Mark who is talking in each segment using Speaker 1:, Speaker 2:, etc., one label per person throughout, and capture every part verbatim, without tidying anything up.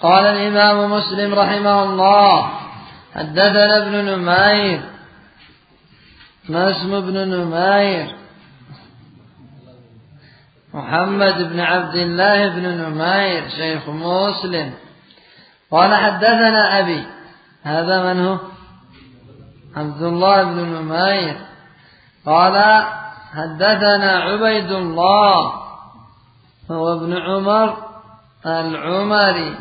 Speaker 1: قال الإمام مسلم رحمه الله: حدثنا ابن نمير. ما اسم ابن نمير؟ محمد بن عبد الله بن نمير شيخ مسلم. قال: حدثنا أبي. هذا من هو؟ عبد الله بن نمير. قال: حدثنا عبيد الله هو ابن عمر العمري.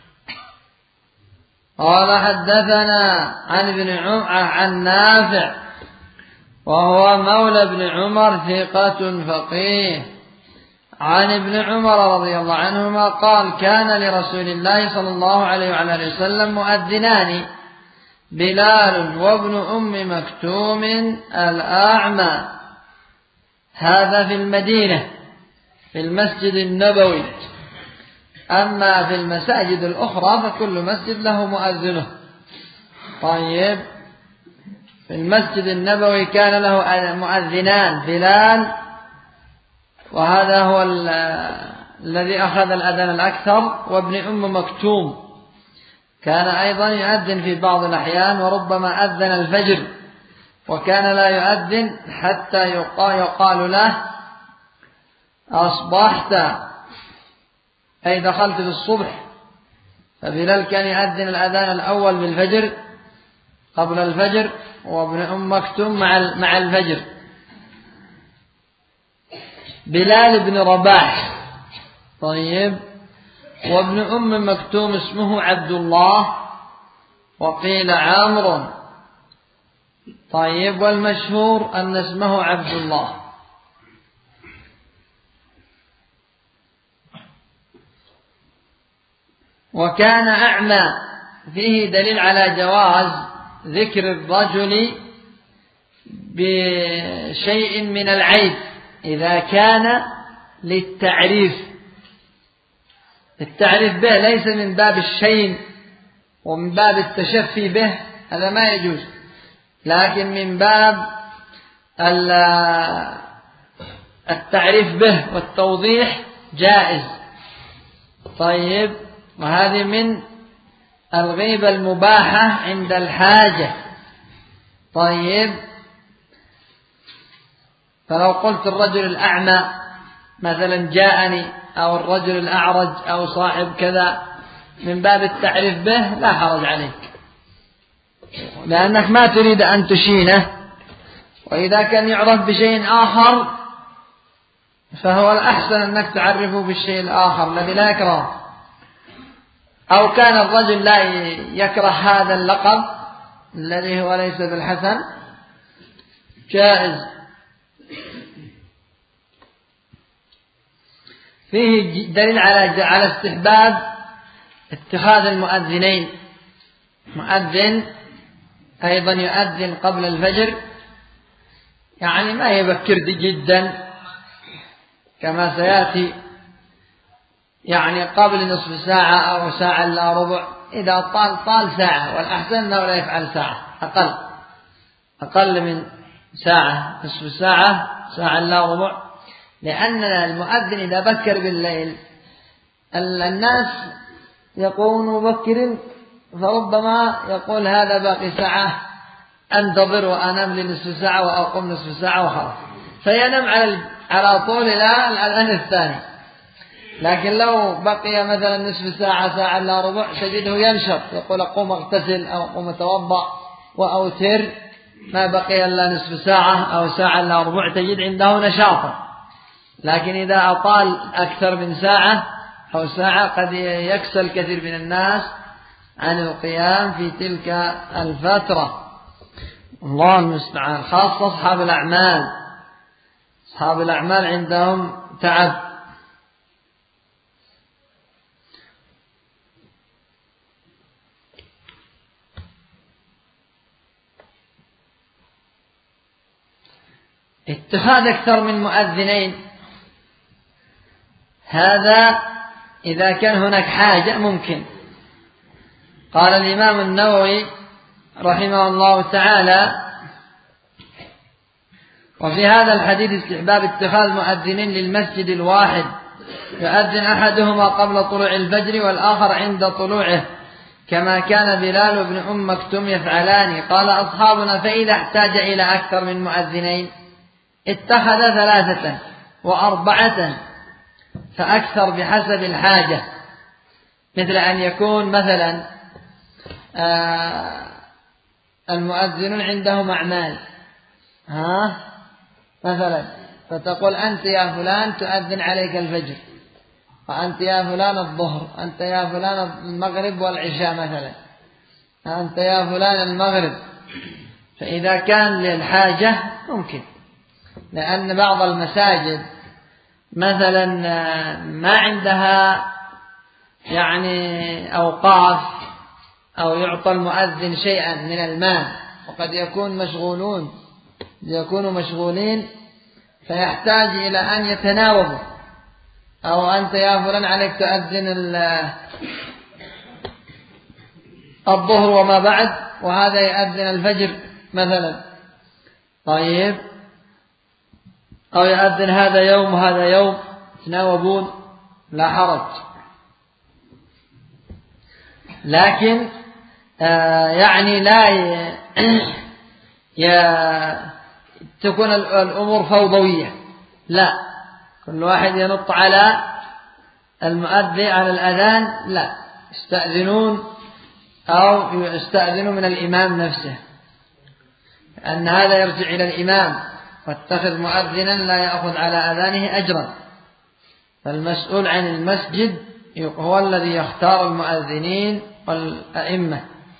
Speaker 1: قال: حدثنا عن ابن عمر عن نافع وهو مولى ابن عمر ثقة فقيه عن ابن عمر رضي الله عنهما قال: كان لرسول الله صلى الله عليه وعلى وسلم مؤذنان، بلال وابن أم مكتوم الأعمى. هذا في المدينة في المسجد النبوي. أما في المساجد الأخرى فكل مسجد له مؤذنه. طيب، في المسجد النبوي كان له مؤذنان، بلال وهذا هو الذي أخذ الأذان الأكثر، وابن أم مكتوم كان أيضا يؤذن في بعض الأحيان، وربما أذن الفجر، وكان لا يؤذن حتى يقال له: أصبحت، أي دخلت في الصبح. فبلال كان يؤذن الأذان الأول بالفجر قبل الفجر، وابن أم مكتوم مع الفجر. بلال بن رباح. طيب، وابن أم مكتوم اسمه عبد الله، وقيل عمرو. طيب، والمشهور أن اسمه عبد الله. وكان أعمى، فيه دليل على جواز ذكر الرجل بشيء من العيب إذا كان للتعريف. التعريف به ليس من باب الشين ومن باب التشفي به، هذا ما يجوز، لكن من باب التعريف به والتوضيح جائز. طيب، وهذه من الغيبة المباحة عند الحاجة. طيب، فلو قلت الرجل الأعمى مثلا جاءني، أو الرجل الأعرج، أو صاحب كذا، من باب التعريف به لا حرج عليك، لأنك ما تريد أن تشينه. وإذا كان يعرف بشيء آخر فهو الأحسن أنك تعرفه بالشيء الآخر الذي لا يكره. أو كان الرجل لا يكره هذا اللقب الذي هو ليس بالحسن، جائز. فيه دليل على على استحباب اتخاذ المؤذنين. مؤذن أيضا يؤذن قبل الفجر، يعني ما يبكر جدا كما سيأتي، يعني قبل نصف ساعة أو ساعة إلا ربع. إذا طال طال ساعة، والأحسن أنه لا يفعل ساعة، أقل أقل من ساعة، نصف ساعة، ساعة إلا ربع. لأن المؤذن إذا بكر بالليل الناس يقومون مبكر، فربما يقول: هذا باقي ساعة، أنتظر وأنام لنصف ساعة وأقوم نصف ساعة وخلاص، فينام على على طول إلى الأذان الثاني. لكن لو بقي مثلا نصف ساعة، ساعة إلا ربع، تجده ينشط، يقول: أقوم أغتسل أو أقوم أتوضأ وأوتر، ما بقي إلا نصف ساعة أو ساعة إلا ربع، تجد عنده نشاطا. لكن إذا أطال أكثر من ساعة أو ساعة قد يكسل كثير من الناس عن القيام في تلك الفترة. الله المستعان، خاصة أصحاب الأعمال. أصحاب الأعمال عندهم تعب. اتخاذ أكثر من مؤذنين، هذا إذا كان هناك حاجة ممكن. قال الإمام النووي رحمه الله تعالى: وفي هذا الحديث استحباب اتخاذ مؤذنين للمسجد الواحد يؤذن أحدهما قبل طلوع الفجر والآخر عند طلوعه، كما كان بلال بن أم مكتوم يفعلان. قال أصحابنا: فإذا احتاج إلى أكثر من مؤذنين اتخذ ثلاثة وأربعة فأكثر بحسب الحاجة، مثل أن يكون مثلا المؤذنون عندهم أعمال، ها مثلا فتقول: أنت يا فلان تؤذن عليك الفجر، وأنت يا فلان الظهر، أنت يا فلان المغرب والعشاء مثلا، أنت يا فلان المغرب. فإذا كان للحاجة ممكن، لأن بعض المساجد مثلا ما عندها يعني أوقاف أو يعطى المؤذن شيئا من المال، وقد يكون مشغولون يكونوا مشغولين فيحتاج إلى أن يتناوبوا، أو أنت يا فلان عليك تؤذن الظهر وما بعد، وهذا يؤذن الفجر مثلا، طيب، أو يؤذن هذا يوم وهذا يوم، تناوبون لا حرج. لكن آه يعني لا ي... ي... تكون الأمور فوضوية، لا، كل واحد ينط على المؤذن على الأذان، لا، يستأذنون أو يستأذنوا من الإمام نفسه، لأن هذا يرجع إلى الإمام، واتخذ مؤذنا لا يأخذ على أذانه أجرا، فالمسؤول عن المسجد هو الذي يختار المؤذنين والأئمة.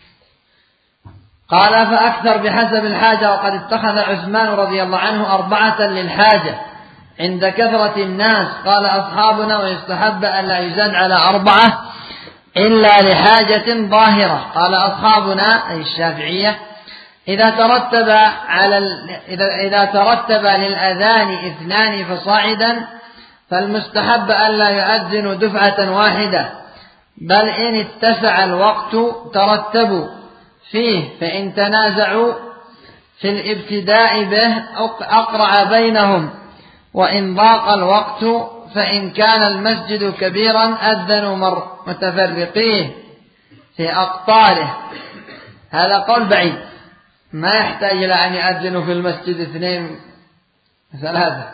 Speaker 1: قال: فأكثر بحسب الحاجة، وقد اتخذ عثمان رضي الله عنه أربعة للحاجة عند كثرة الناس. قال أصحابنا: ويستحب أن لا يزاد على أربعة إلا لحاجة ظاهرة. قال أصحابنا أي الشافعية: إذا ترتب على ال... إذا... إذا ترتب للأذان اثنان فصاعدا فالمستحب ألا يؤذن دفعة واحدة، بل إن اتسع الوقت ترتبوا فيه، فإن تنازعوا في الابتداء به أقرع بينهم، وإن ضاق الوقت فإن كان المسجد كبيرا أذنوا مر متفرقيه في أقطاره. هذا قول بعيد، ما يحتاج إلى أن يأذنوا في المسجد اثنين ثلاثة،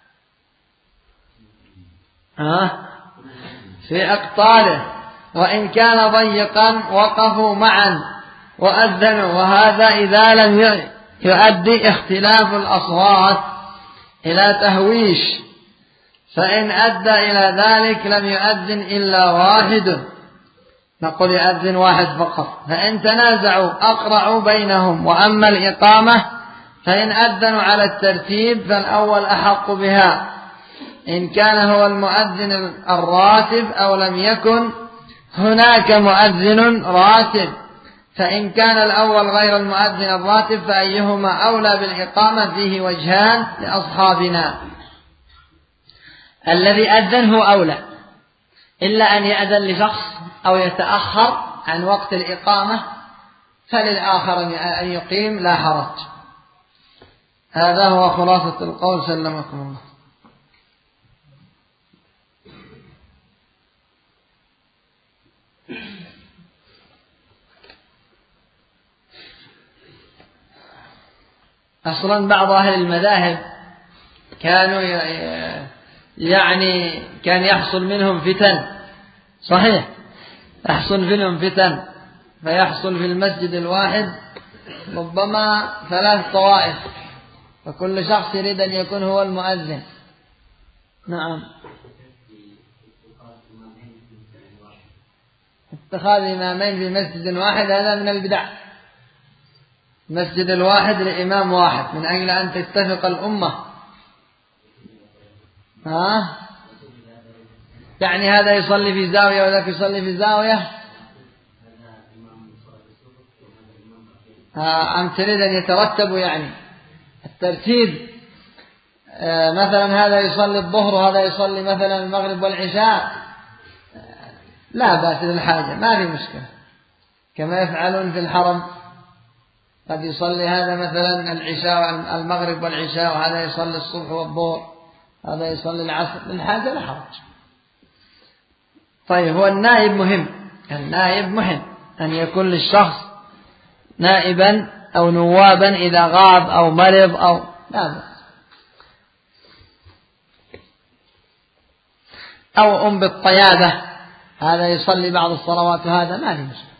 Speaker 1: ها في أقطاره، وإن كان ضيقا وقفوا معا وأذنوا، وهذا إذا لم يؤدي اختلاف الأصوات إلى تهويش، فإن أدى إلى ذلك لم يؤذن إلا واحد، نقول يؤذن واحد فقط. فإن تنازعوا أقرعوا بينهم. وأما الإقامة فإن أذنوا على الترتيب فالأول أحق بها إن كان هو المؤذن الراتب أو لم يكن هناك مؤذن راتب، فإن كان الأول غير المؤذن الراتب فأيهما أولى بالإقامة فيه وجهان لأصحابنا. الذي أذن هو أولى، إلا أن يأذن لشخص أو يتأخر عن وقت الإقامة فللآخر أن يقيم لا حرج. هذا هو خلاصة القول، سلمكم الله. أصلا بعض أهل المذاهب كانوا يعني كان يحصل منهم فتن، صحيح، يحصل منهم فتن، فيحصل في المسجد الواحد ربما ثلاث طوائف، فكل شخص يريد أن يكون هو المؤذن. نعم، اتخاذ إمامين في مسجد واحد هذا من البدع. مسجد الواحد لإمام واحد من أجل أن تتفق الأمة، ها؟ يعني هذا يصلي في زاوية وذاك يصلي في زاوية، أم تريد أن يترتبوا يعني الترتيب؟ آه مثلا هذا يصلي الظهر وهذا يصلي مثلا المغرب والعشاء، لا بأس للحاجة، ما في مشكلة، كما يفعلون في الحرم، قد يصلي هذا مثلا العشاء المغرب والعشاء، وهذا يصلي الصبح والظهر، هذا يصلي العصر، للحاجة لا حرج. طيب هو النائب مهم، النائب مهم أن يكون للشخص نائبا أو نوابا إذا غاب أو مرض أو لا بأس، أو أم بالطيادة هذا يصلي بعض الصلوات وهذا ما له مشكلة.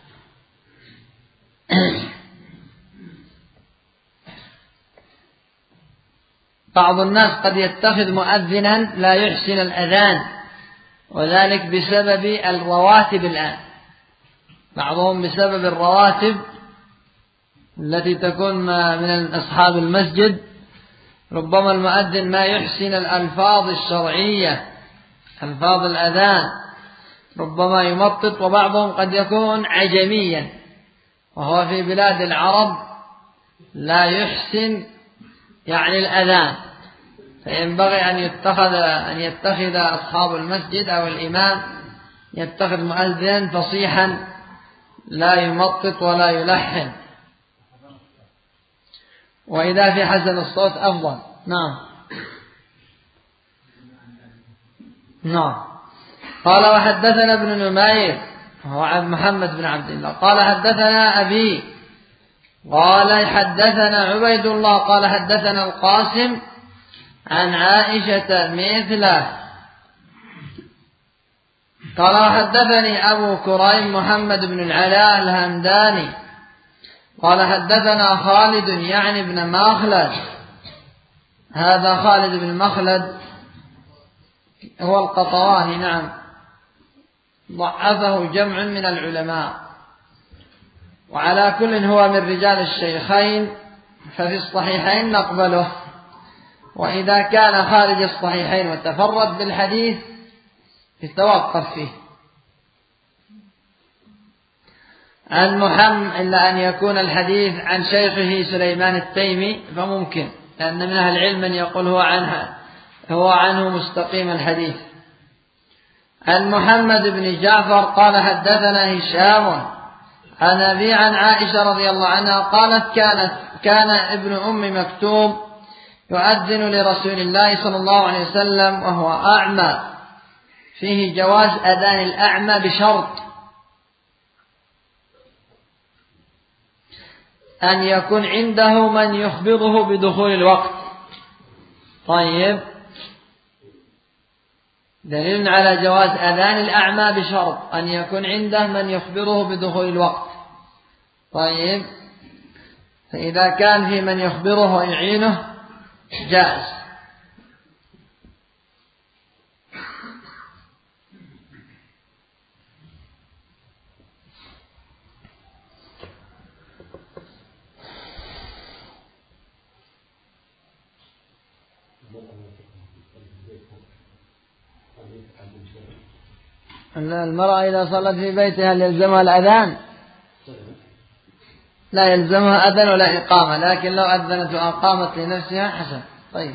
Speaker 1: بعض الناس قد يتخذ مؤذنا لا يحسن الأذان، وذلك بسبب الرواتب الآن، بعضهم بسبب الرواتب التي تكون من أصحاب المسجد، ربما المؤذن ما يحسن الألفاظ الشرعية، ألفاظ الأذان، ربما يمطط، وبعضهم قد يكون عجميا وهو في بلاد العرب لا يحسن يعني الأذان، فينبغي أن يتخذ أن يتخذ أصحاب المسجد أو الإمام يتخذ مؤذنا فصيحا لا يمطط ولا يلحن، وإذا في حسن الصوت أفضل. نعم نعم. قال وحدثنا ابن نمير وهو عبد محمد بن عبد الله قال حدثنا أبي قال حدثنا عبيد الله قال حدثنا القاسم عن عائشة مثله قال وحدثني أبو كريم محمد بن العلاء الهمداني قال حدثنا خالد يعني بن مخلد، هذا خالد بن مخلد هو القطواني، نعم، ضعفه جمع من العلماء، وعلى كل هو من رجال الشيخين، ففي الصحيحين نقبله، وإذا كان خارج الصحيحين وتفرد بالحديث يتوقف فيه. عن محمد إلا أن يكون الحديث عن شيخه سليمان التيمي فممكن، لأن من أهل العلم من يقول هو عنه هو عنه مستقيم الحديث. عن محمد بن جعفر قال حدثنا هشام عن أبي عن عائشة رضي الله عنها قالت كانت كان ابن أم مكتوم يؤذن لرسول الله صلى الله عليه وسلم وهو أعمى، فيه جواز أذان الأعمى بشرط أن يكون عنده من يخبره بدخول الوقت. طيب، دليل على جواز أذان الأعمى بشرط أن يكون عنده من يخبره بدخول الوقت. طيب، فإذا كان في من يخبره ويعينه جائز. المرأة إذا صلت في بيتها هل يلزمها الأذان؟ لا يلزمها أذن ولا إقامة، لكن لو أذنت وأقامت لنفسها حسن. طيب،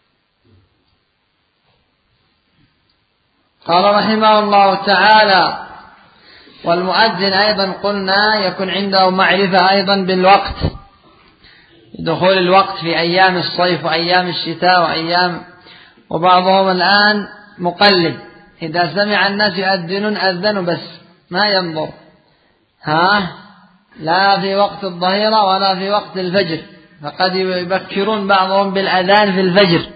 Speaker 1: قال رحمه الله تعالى والمؤذن أيضا قلنا يكون عنده معرفة أيضا بالوقت، دخول الوقت في أيام الصيف وأيام الشتاء وأيام، وبعضهم الآن مقلد، إذا سمع الناس يؤذنون أذنوا بس ما ينظر، ها لا في وقت الظهيرة ولا في وقت الفجر، فقد يبكرون بعضهم بالأذان في الفجر،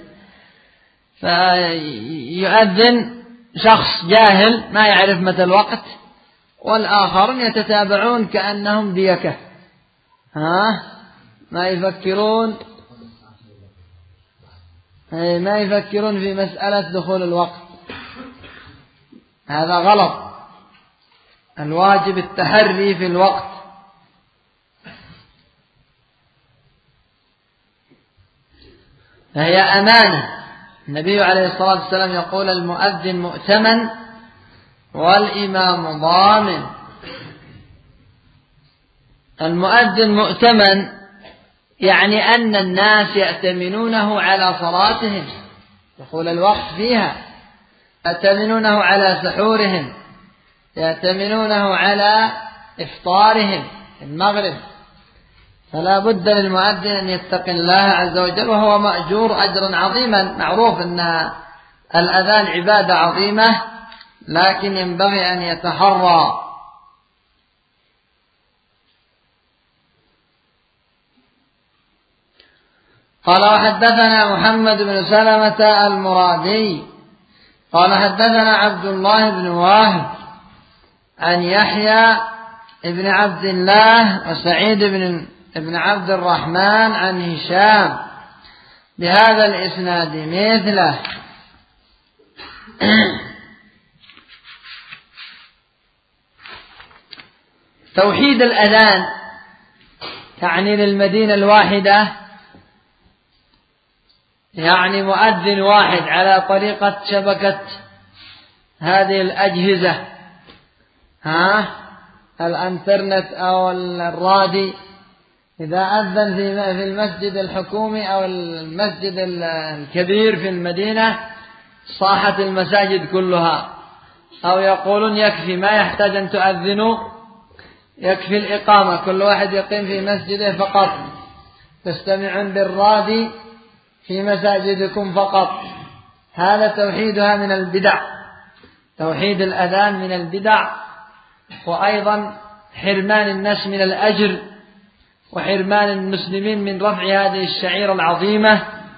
Speaker 1: فيؤذن شخص جاهل ما يعرف متى الوقت، والآخرون يتتابعون كأنهم ديكة، ها ما يفكرون ما يفكرون في مسألة دخول الوقت. هذا غلط، الواجب التحري في الوقت. فهي أمانة، النبي عليه الصلاة والسلام يقول المؤذن مؤتمن والإمام ضامن. المؤذن مؤتمن يعني أن الناس يأتمنونه على صلاتهم دخول الوقت فيها، يأتمنونه على سحورهم، يأتمنونه على إفطارهم في المغرب، فلا بد للمؤذن أن يتقي الله عز وجل، وهو مأجور أجرا عظيما. معروف أن الأذان عبادة عظيمة لكن ينبغي أن يتحرى. قال وحدثنا محمد بن سلمة المرادي قال حدثنا عبد الله بن واهب عن يحيى ابن عبد الله وسعيد بن ابن عبد الرحمن عن هشام بهذا الإسناد مثله. توحيد الأذان يعني للمدينة الواحدة، يعني مؤذن واحد على طريقة شبكة هذه الأجهزة، ها الانترنت أو الرادي. إذا أذن في المسجد الحكومي أو المسجد الكبير في المدينة صاحت المساجد كلها، أو يقولون يكفي ما يحتاج أن تؤذنوا، يكفي الإقامة، كل واحد يقيم في مسجده فقط، تستمعون بالرادي في مساجدكم فقط. هذا توحيدها من البدع، توحيد الأذان من البدع، وأيضا حرمان الناس من الأجر وحرمان المسلمين من رفع هذه الشعيرة العظيمة.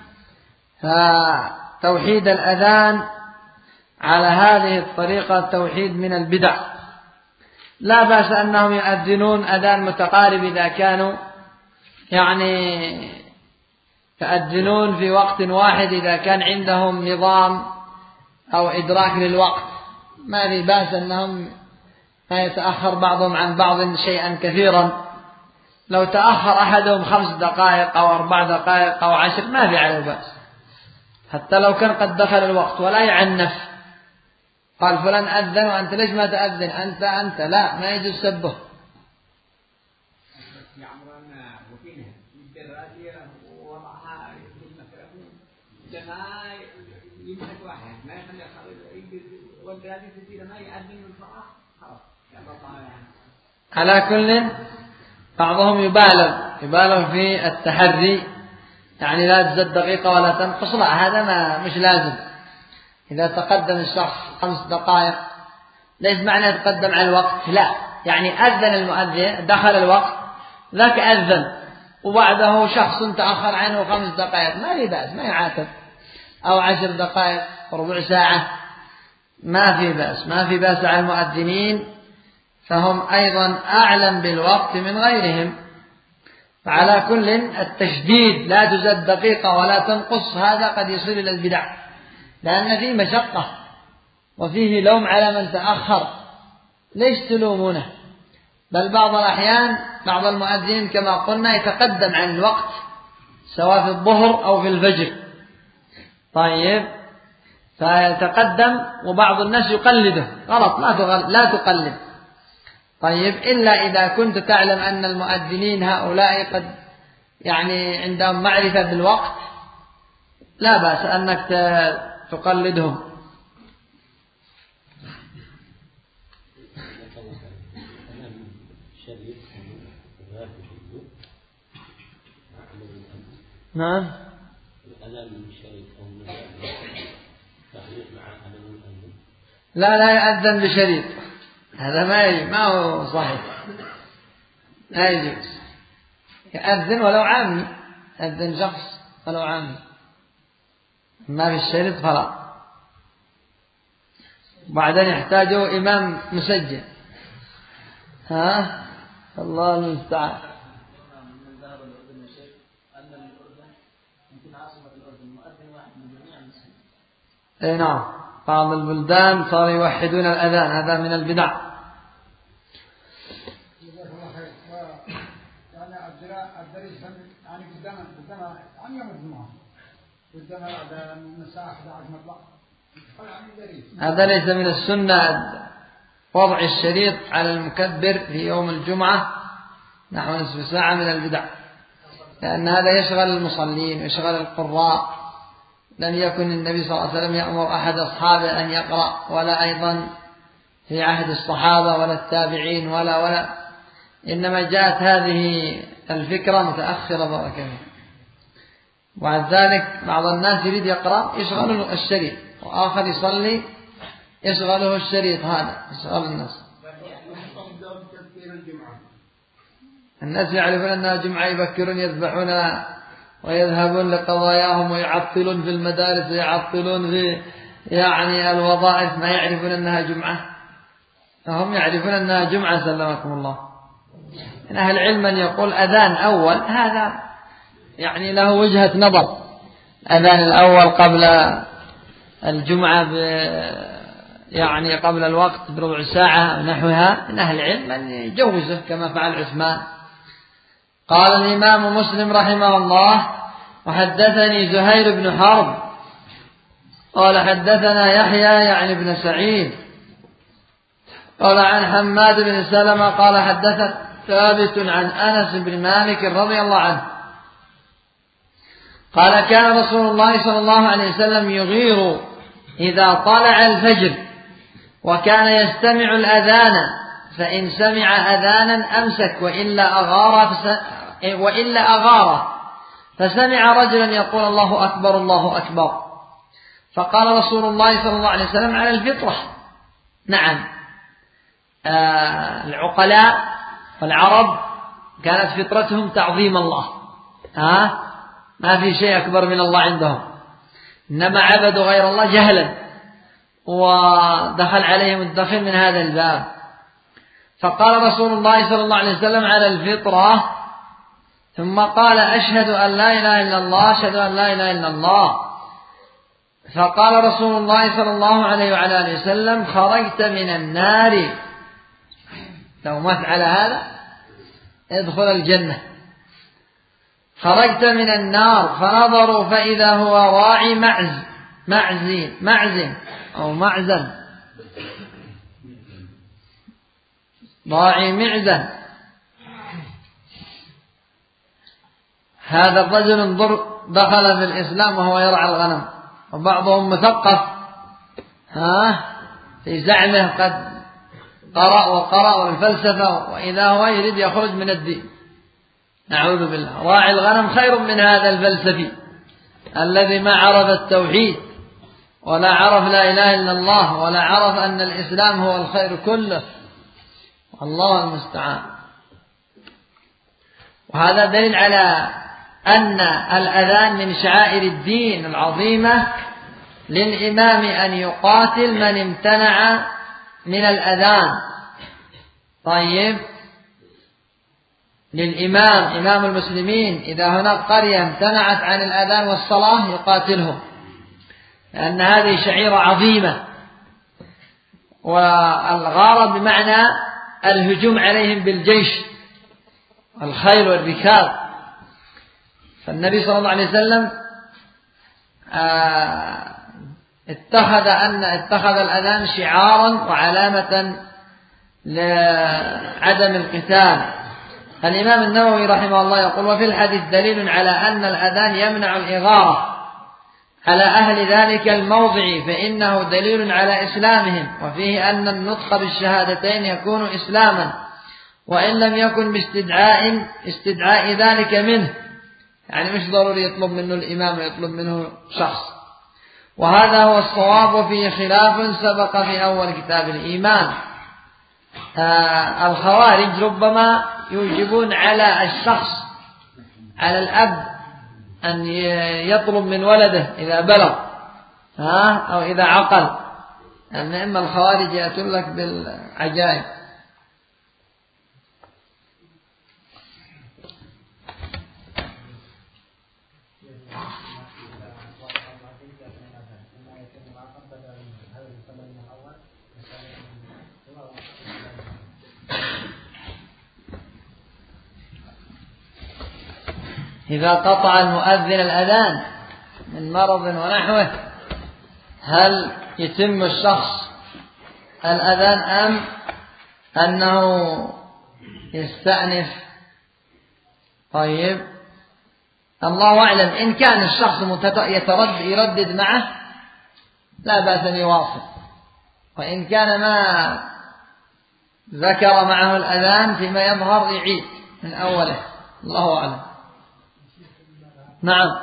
Speaker 1: فتوحيد الأذان على هذه الطريقة توحيد من البدع. لا بأس أنهم يؤذنون أذان متقارب إذا كانوا يعني يؤذنون في وقت واحد، إذا كان عندهم نظام أو إدراك للوقت ما في بأس أنهم ما يتأخر بعضهم عن بعض شيئا كثيرا. لو تأخر أحدهم خمس دقائق أو أربع دقائق أو عشر ما في عليه بأس، حتى لو كان قد دخل الوقت، ولا يعنف قال فلان أذن وأنت ليش ما تأذن، أنت أنت لا، ما يجوز سبه. على كل بعضهم يبالغ يبالغ في التحري، يعني لا تزد دقيقة ولا تنقص، لا هذا ما مش لازم. إذا تقدم الشخص خمس دقائق ليس معنى يتقدم على الوقت، لا، يعني أذن المؤذن دخل الوقت ذاك أذن وبعده شخص تأخر عنه خمس دقائق ما في بأس، ما يعاتب، أو عشر دقائق ربع ساعة ما في بأس، ما في بأس على المؤذنين، فهم أيضا أعلم بالوقت من غيرهم. فعلى كل التشديد لا تزد دقيقة ولا تنقص هذا قد يصل إلى البدع، لأن فيه مشقة وفيه لوم على من تأخر، ليش تلومونه؟ بل بعض الأحيان بعض المؤذنين كما قلنا يتقدم عن الوقت سواء في الظهر أو في الفجر، طيب فيتقدم وبعض الناس يقلده، غلط، لا لا تقلد. طيب إلا إذا كنت تعلم أن المؤذنين هؤلاء قد يعني عندهم معرفة بالوقت لا بأس أنك تقلدهم. نعم. لا لا يأذن بشريط، هذا ما يجب، ما هو صحيح، لا يجوز. يأذن ولو عامي، يأذن شخص ولو عامي، ما في الشريط فلا. وبعدين يحتاجوا إمام مسجل، ها الله المستعان. اي نعم، بعض البلدان صاروا يوحدون الأذان، هذا من البدع. هذا ليس من السنة وضع الشريط على المكبر في يوم الجمعة نحو نصف ساعة، من البدع، لأن هذا يشغل المصلين ويشغل القراء. لم يكن النبي صلى الله عليه وسلم يأمر أحد أصحابه أن يقرأ، ولا أيضا في عهد الصحابة ولا التابعين ولا ولا إنما جاءت هذه الفكرة متأخرة بارك الله. وعند ذلك بعض الناس يريد يقرأ يشغل الشريط، وآخر يصلي يشغله الشريط هذا يشغل الناس. الناس يعرفون أنها جمعة يبكرون يذبحون ويذهبون لقضاياهم ويعطلون في المدارس ويعطلون في يعني الوظائف، ما يعرفون أنها جمعة. فهم يعرفون أنها جمعة سلمكم الله. من أهل العلم من يقول أذان أول، هذا يعني له وجهة نظر. أذان الأول قبل الجمعة ب يعني قبل الوقت بربع ساعة نحوها، من أهل العلم من يجوزه كما فعل عثمان. قال الإمام مسلم رحمه الله: وحدثني زهير بن حرب قال حدثنا يحيى يعني بن سعيد قال عن حماد بن سلمة قال حدثت ثابت عن أنس بن مالك رضي الله عنه قال: كان رسول الله صلى الله عليه وسلم يغير إذا طلع الفجر، وكان يستمع الأذان، فإن سمع أذانا أمسك وإلا أغار فس... وإلا أغار فسمع رجلا يقول: الله أكبر الله أكبر، فقال رسول الله صلى الله عليه وسلم: على الفطرة. نعم، آه العقلاء والعرب كانت فطرتهم تعظيم الله، ها ما في شيء أكبر من الله عندهم، إنما عبدوا غير الله جهلا، ودخل عليهم الدخل من هذا الباب. فقال رسول الله صلى الله عليه وسلم: على الفطرة، ثم قال: أشهد أن لا إله إلا الله، أشهد أن لا إله إلا الله. فقال رسول الله صلى الله عليه وعلى آله وسلم: خرجت من النار. لو مات على هذا ادخل الجنة. خرجت من النار، فنظروا فإذا هو راعي معز معزين معزن أو معزن راعي معزن. هذا الرجل انظر دخل في الإسلام وهو يرعى الغنم، وبعضهم مثقف ها في زعمه قد قرأ وقرأ والفلسفة، وإذا هو يريد يخرج من الدين. نعوذ بالله. راعي الغنم خير من هذا الفلسفي الذي ما عرف التوحيد ولا عرف لا إله إلا الله ولا عرف أن الإسلام هو الخير كله. الله المستعان. وهذا دليل على أن الأذان من شعائر الدين العظيمة، للإمام أن يقاتل من امتنع من الأذان. طيب، للإمام إمام المسلمين إذا هناك قرية امتنعت عن الأذان والصلاة يقاتلهم، لأن هذه شعيرة عظيمة. والغارة بمعنى الهجوم عليهم بالجيش الخيل والركاب. فالنبي صلى الله عليه وسلم اتخذ أن اتخذ الأذان شعارا وعلامة لعدم القتال. الإمام النووي رحمه الله يقول: وفي الحديث دليل على أن الأذان يمنع الإغارة على أهل ذلك الموضع، فإنه دليل على إسلامهم، وفيه أن النطق بالشهادتين يكون إسلاما، وإن لم يكن باستدعاء استدعاء ذلك منه، يعني مش ضروري يطلب منه الإمام، يطلب منه شخص. وهذا هو الصواب، وفيه خلاف سبق في أول كتاب الإيمان. آه الخوارج ربما يوجبون على الشخص، على الأب، أن يطلب من ولده إذا بلغ ها أو إذا عقل، لأن يعني إما الخوارج يأتون لك بالعجائب. إذا قطع المؤذن الأذان من مرض ونحوه، هل يتم الشخص الأذان أم أنه يستأنف؟ طيب، الله أعلم. إن كان الشخص يتردد يردد معه لا بأس أن يواصل، وإن كان ما ذكر معه الأذان فيما يظهر يعيد من أوله. الله أعلم. نعم.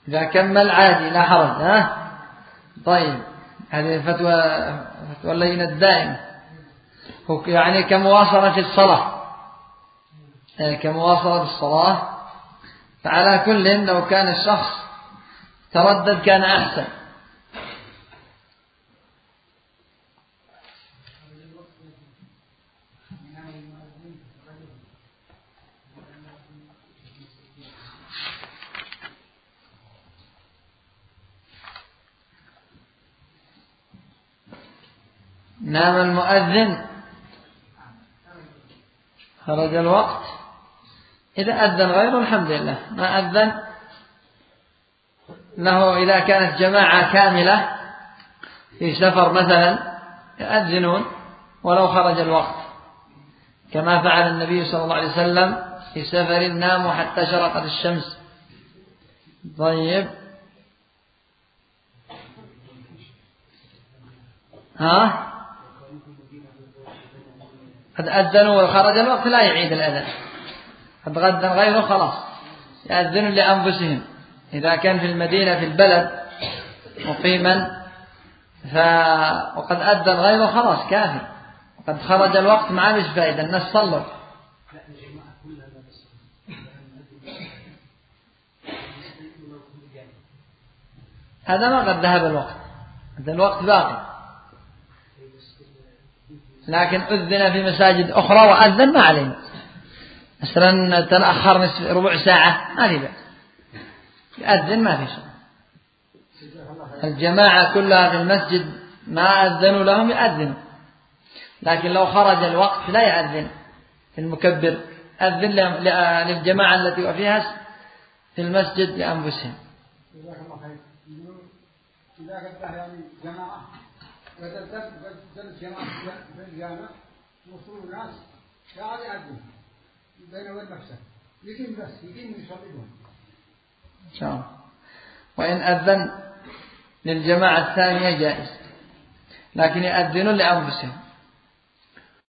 Speaker 1: إذا كمل عادي لا حرج. ها طيب هذه فتوى فتوى اللجنة الدائمة، يعني كمواصلة في الصلاة، يعني كمواصلة في الصلاة. فعلى كل لو كان الشخص تردد كان أحسن. نام المؤذن خرج الوقت، إذا أذن غيره الحمد لله، ما أذن له إذا كانت جماعة كاملة في سفر مثلا يأذنون ولو خرج الوقت، كما فعل النبي صلى الله عليه وسلم في سفر ناموا حتى شرقت الشمس. طيب ها قد أذنوا وخرج الوقت لا يعيد الأذان، قد غدا غيره خلاص يأذنوا لأنفسهم. إذا كان في المدينة في البلد مقيما ف... وقد أذن غيره خلاص كافي، وقد خرج الوقت معه مش فائدة، الناس صلوا. هذا ما قد ذهب الوقت، هذا الوقت باقي، لكن أذن في مساجد أخرى وأذن ما علينا، مثلا تنأخر ربع ساعة ما في بأس، يأذن ما في شيء. الجماعة كلها في المسجد ما أذنوا لهم يأذنوا، لكن لو خرج الوقت لا يأذن المكبر، أذن للجماعة التي وفيها في المسجد لأنفسهم.
Speaker 2: إذا كانت يعني جماعة بدل بدل جماعة في الجامع وصول الناس قاعد يعدون بينه وبين نفسه يقيم بس يقيم ويصليهم
Speaker 1: إن شاء الله. وإن أذن للجماعة الثانية جائز، لكن يأذنون لأنفسهم.